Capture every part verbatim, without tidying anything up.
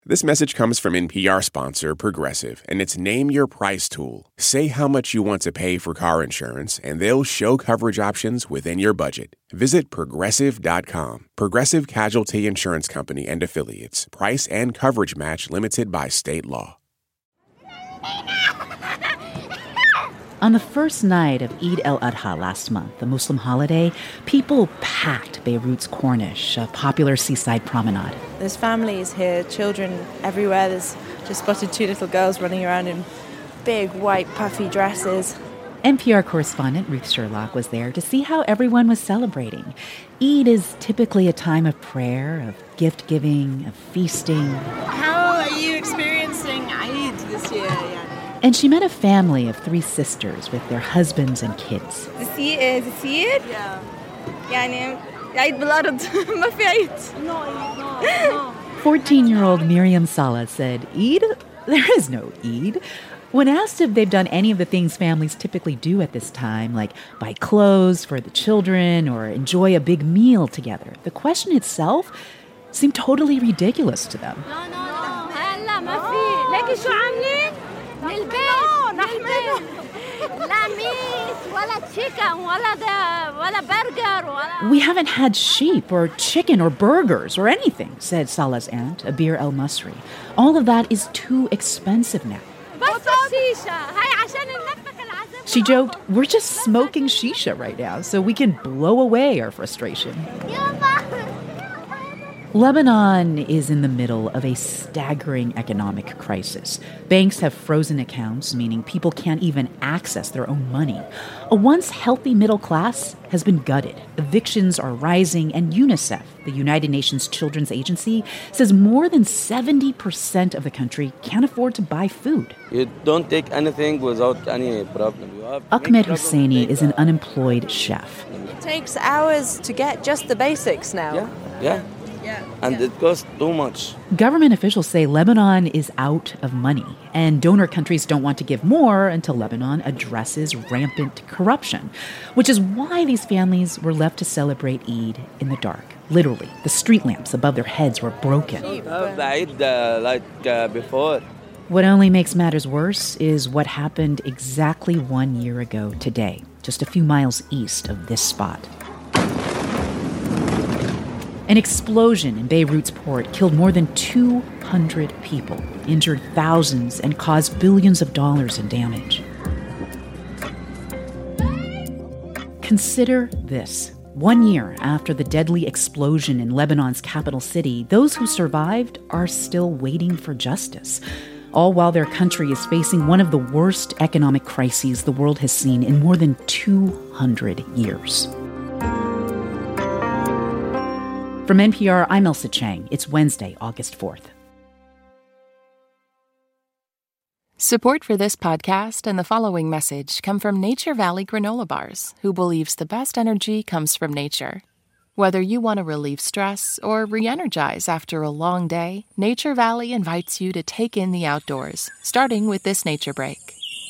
This message comes from N P R sponsor Progressive, and it's Name Your Price tool. Say how much you want to pay for car insurance, and they'll show coverage options within your budget. Visit Progressive dot com. Progressive Casualty Insurance Company and Affiliates. Price and coverage match limited by state law. On the first night of Eid al-Adha last month, the Muslim holiday, people packed Beirut's Corniche, a popular seaside promenade. There's families here, children everywhere. There's just spotted two little girls running around in big, white, puffy dresses. N P R correspondent Ruth Sherlock was there to see how everyone was celebrating. Eid is typically a time of prayer, of gift-giving, of feasting. How are you experiencing Eid this year? Yeah. And she met a family of three sisters with their husbands and kids. زي- زير Yeah. يعني عيد بالأرض ما في عيد. No, no, no. fourteen-year-old Miriam Salah said, Eid? There is no Eid. When asked if they've done any of the things families typically do at this time, like buy clothes for the children or enjoy a big meal together, the question itself seemed totally ridiculous to them. لا لا هلا ما في لكن شو عاملين؟ البيت نحمله لا ميت ولا تشيكن ولا ده ولا برجر ولا We haven't had sheep or chicken or burgers or anything, said Salah's aunt, Abir El-Masri. All of that is too expensive now. بس الشيشة هاي عشان ننفخ العزم. She joked, we're just smoking shisha right now so we can blow away our frustration. Lebanon is in the middle of a staggering economic crisis. Banks have frozen accounts, meaning people can't even access their own money. A once healthy middle class has been gutted. Evictions are rising, and UNICEF, the United Nations Children's Agency, says more than seventy percent of the country can't afford to buy food. You don't take anything without any problem. You have Ahmed Husseini is an unemployed chef. It takes hours to get just the basics now. Yeah, yeah. Yeah. And yeah. it costs too much. Government officials say Lebanon is out of money, and donor countries don't want to give more until Lebanon addresses rampant corruption, which is why these families were left to celebrate Eid in the dark. Literally, the street lamps above their heads were broken. Have the Eid uh, like uh, before. What only makes matters worse is what happened exactly one year ago today, just a few miles east of this spot. An explosion in Beirut's port killed more than two hundred people, injured thousands, and caused billions of dollars in damage. Consider this. One year after the deadly explosion in Lebanon's capital city, those who survived are still waiting for justice, all while their country is facing one of the worst economic crises the world has seen in more than two hundred years. From N P R, I'm Elsa Chang. It's Wednesday, August fourth. Support for this podcast and the following message come from Nature Valley Granola Bars, who believes the best energy comes from nature. Whether you want to relieve stress or re-energize after a long day, Nature Valley invites you to take in the outdoors, starting with this nature break.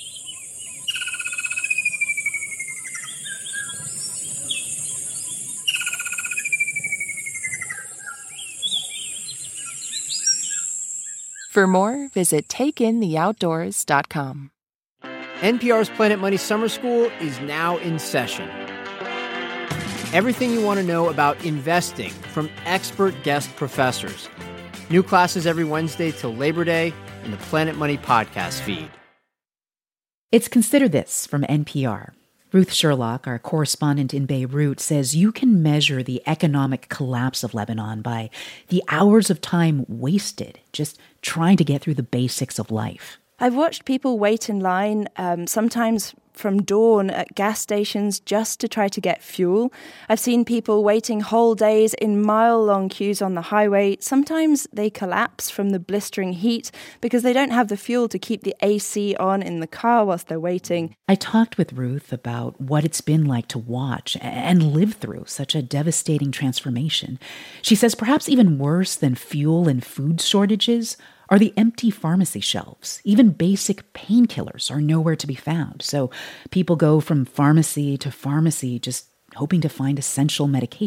For more, visit take in the outdoors dot com. N P R's Planet Money Summer School is now in session. Everything you want to know about investing from expert guest professors. New classes every Wednesday till Labor Day in the Planet Money podcast feed. It's Consider This from N P R. Ruth Sherlock, our correspondent in Beirut, says you can measure the economic collapse of Lebanon by the hours of time wasted just trying to get through the basics of life. I've watched people wait in line, um, sometimes from dawn at gas stations just to try to get fuel. I've seen people waiting whole days in mile-long queues on the highway. Sometimes they collapse from the blistering heat because they don't have the fuel to keep the A C on in the car whilst they're waiting. I talked with Ruth about what it's been like to watch and live through such a devastating transformation. She says perhaps even worse than fuel and food shortages are the empty pharmacy shelves. Even basic painkillers are nowhere to be found. So people go from pharmacy to pharmacy just hoping to find essential medication.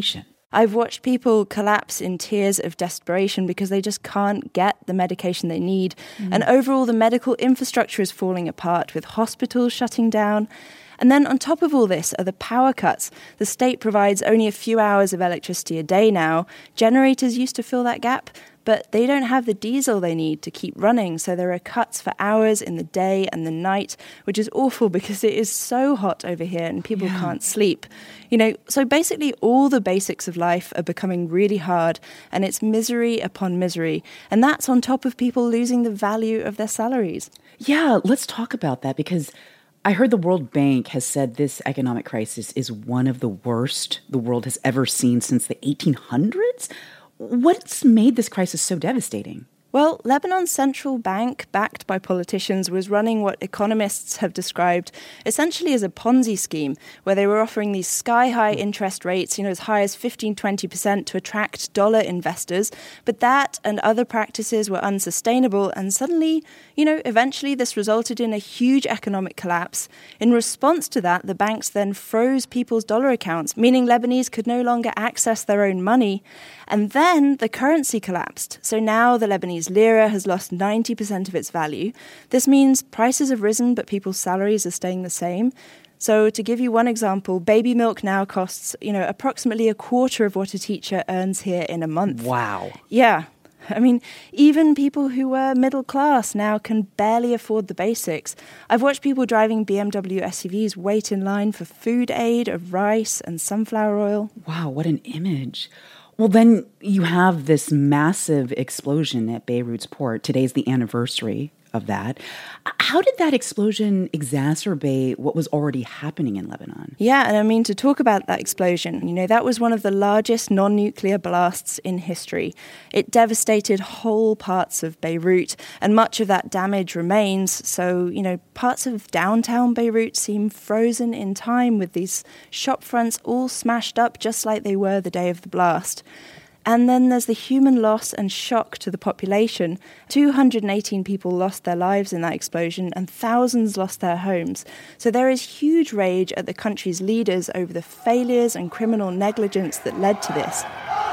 I've watched people collapse in tears of desperation because they just can't get the medication they need. Mm. And overall, the medical infrastructure is falling apart, with hospitals shutting down. And then on top of all this are the power cuts. The state provides only a few hours of electricity a day now. Generators used to fill that gap, but they don't have the diesel they need to keep running. So there are cuts for hours in the day and the night, which is awful because it is so hot over here and people yeah. can't sleep. You know, so basically all the basics of life are becoming really hard, and it's misery upon misery. And that's on top of people losing the value of their salaries. Yeah, let's talk about that, because I heard the World Bank has said this economic crisis is one of the worst the world has ever seen since the eighteen hundreds. What's made this crisis so devastating? Well, Lebanon's central bank, backed by politicians, was running what economists have described essentially as a Ponzi scheme, where they were offering these sky-high interest rates, you know, as high as fifteen, twenty percent to attract dollar investors. But that and other practices were unsustainable, and suddenly, you know, eventually this resulted in a huge economic collapse. In response to that, the banks then froze people's dollar accounts, meaning Lebanese could no longer access their own money. And then the currency collapsed. So now the Lebanese lira has lost ninety percent of its value. This means prices have risen, but people's salaries are staying the same. So to give you one example, baby milk now costs, you know, approximately a quarter of what a teacher earns here in a month. Wow. Yeah. I mean, even people who were middle class now can barely afford the basics. I've watched people driving B M W S U Vs wait in line for food aid of rice and sunflower oil. Wow, what an image. Well, then you have this massive explosion at Beirut's port. Today's the anniversary of that. How did that explosion exacerbate what was already happening in Lebanon? Yeah, and I mean, to talk about that explosion, you know, that was one of the largest non-nuclear blasts in history. It devastated whole parts of Beirut, and much of that damage remains. So, you know, parts of downtown Beirut seem frozen in time, with these shop fronts all smashed up just like they were the day of the blast. And then there's the human loss and shock to the population. two hundred eighteen people lost their lives in that explosion, and thousands lost their homes. So there is huge rage at the country's leaders over the failures and criminal negligence that led to this.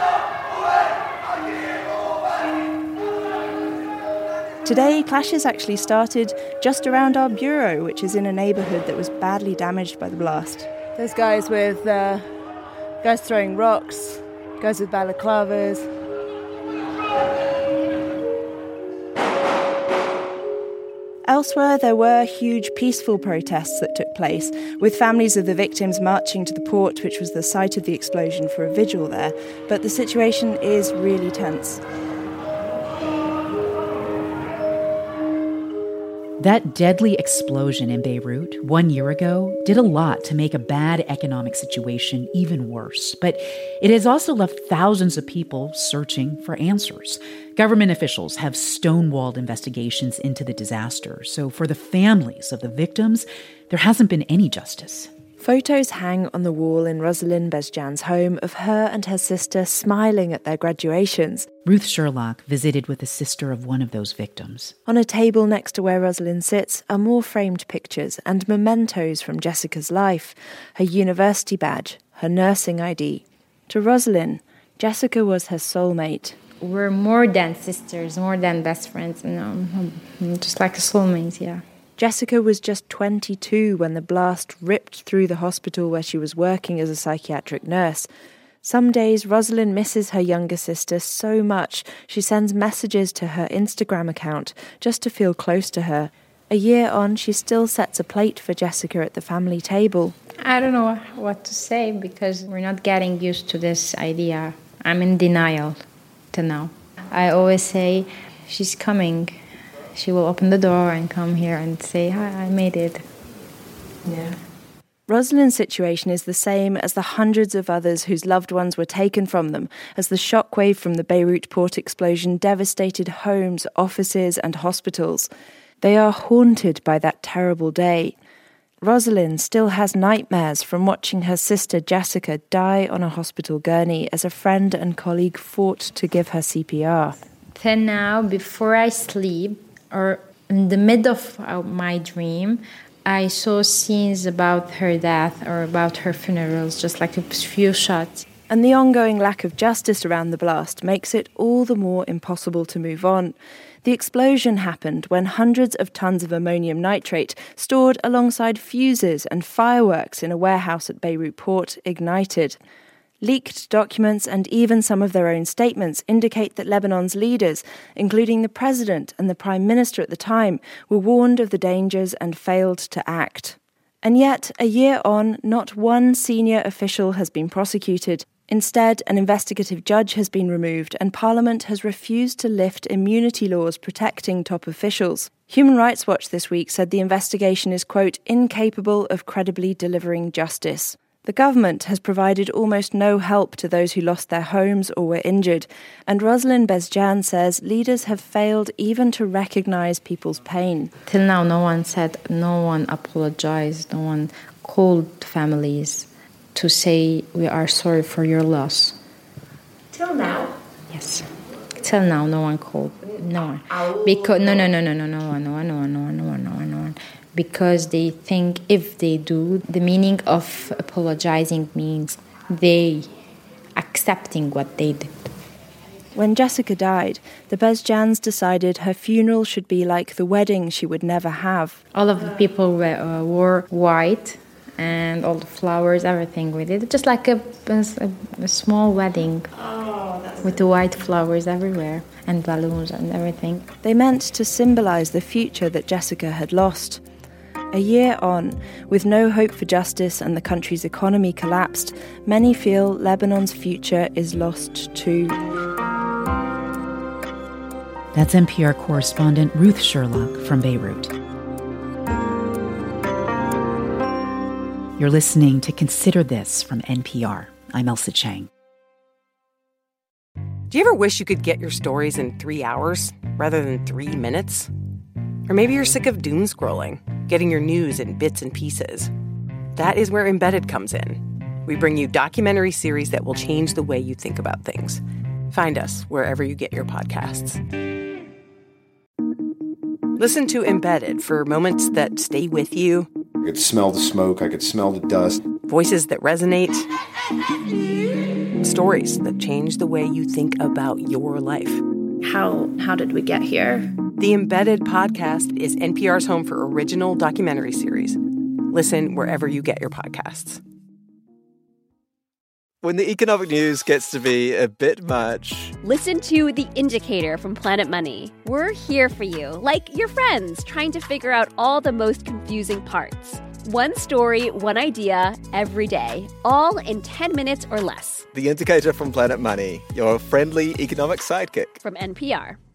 Today, clashes actually started just around our bureau, which is in a neighbourhood that was badly damaged by the blast. There's guys with uh, guys throwing rocks, guys with balaclavas. Elsewhere, there were huge peaceful protests that took place, with families of the victims marching to the port, which was the site of the explosion, for a vigil there. But the situation is really tense. That deadly explosion in Beirut one year ago did a lot to make a bad economic situation even worse. But it has also left thousands of people searching for answers. Government officials have stonewalled investigations into the disaster. So for the families of the victims, there hasn't been any justice. Photos hang on the wall in Rosalind Bezjan's home of her and her sister smiling at their graduations. Ruth Sherlock visited with the sister of one of those victims. On a table next to where Rosalind sits are more framed pictures and mementos from Jessica's life, her university badge, her nursing I D. To Rosalind, Jessica was her soulmate. We're more than sisters, more than best friends, you know, just like a soulmate, yeah. Jessica was just twenty-two when the blast ripped through the hospital where she was working as a psychiatric nurse. Some days, Rosalind misses her younger sister so much, she sends messages to her Instagram account just to feel close to her. A year on, she still sets a plate for Jessica at the family table. I don't know what to say because we're not getting used to this idea. I'm in denial till now. I always say, she's coming. She will open the door and come here and say, hi, I made it. Yeah. Rosalind's situation is the same as the hundreds of others whose loved ones were taken from them as the shockwave from the Beirut port explosion devastated homes, offices and hospitals. They are haunted by that terrible day. Rosalind still has nightmares from watching her sister Jessica die on a hospital gurney as a friend and colleague fought to give her C P R. Then now, before I sleep, or in the middle of my dream, I saw scenes about her death or about her funerals, just like a few shots. And the ongoing lack of justice around the blast makes it all the more impossible to move on. The explosion happened when hundreds of tons of ammonium nitrate stored alongside fuses and fireworks in a warehouse at Beirut port ignited. Leaked documents and even some of their own statements indicate that Lebanon's leaders, including the president and the prime minister at the time, were warned of the dangers and failed to act. And yet, a year on, not one senior official has been prosecuted. Instead, an investigative judge has been removed and Parliament has refused to lift immunity laws protecting top officials. Human Rights Watch this week said the investigation is, quote, incapable of credibly delivering justice. The government has provided almost no help to those who lost their homes or were injured, and Rosalind Bezjan says leaders have failed even to recognise people's pain. Till now, no one said, no one apologized, no one called families to say, we are sorry for your loss. Till now? Yes. Till now, no one called. No one. Because, no, no, no, no, no, no one, no one, no one, no one, no one, no one, no one. Because they think if they do, the meaning of apologizing means they accepting what they did. When Jessica died, the Bezjans decided her funeral should be like the wedding she would never have. All of the people were, uh, wore white, and all the flowers, everything with it. Just like a, a, a small wedding oh, with the white flowers everywhere and balloons and everything. They meant to symbolise the future that Jessica had lost. A year on, with no hope for justice and the country's economy collapsed, many feel Lebanon's future is lost too. That's N P R correspondent Ruth Sherlock from Beirut. You're listening to Consider This from N P R. I'm Elsa Chang. Do you ever wish you could get your stories in three hours rather than three minutes? Or maybe you're sick of doom scrolling, getting your news in bits and pieces. That is where Embedded comes in. We bring you documentary series that will change the way you think about things. Find us wherever you get your podcasts. Listen to Embedded for moments that stay with you. I could smell the smoke. I could smell the dust. Voices that resonate. Stories that change the way you think about your life. How how did we get here? The Embedded podcast is N P R's home for original documentary series. Listen wherever you get your podcasts. When the economic news gets to be a bit much, listen to The Indicator from Planet Money. We're here for you, like your friends, trying to figure out all the most confusing parts. One story, one idea, every day, all in ten minutes or less. The Indicator from Planet Money, your friendly economic sidekick. From N P R.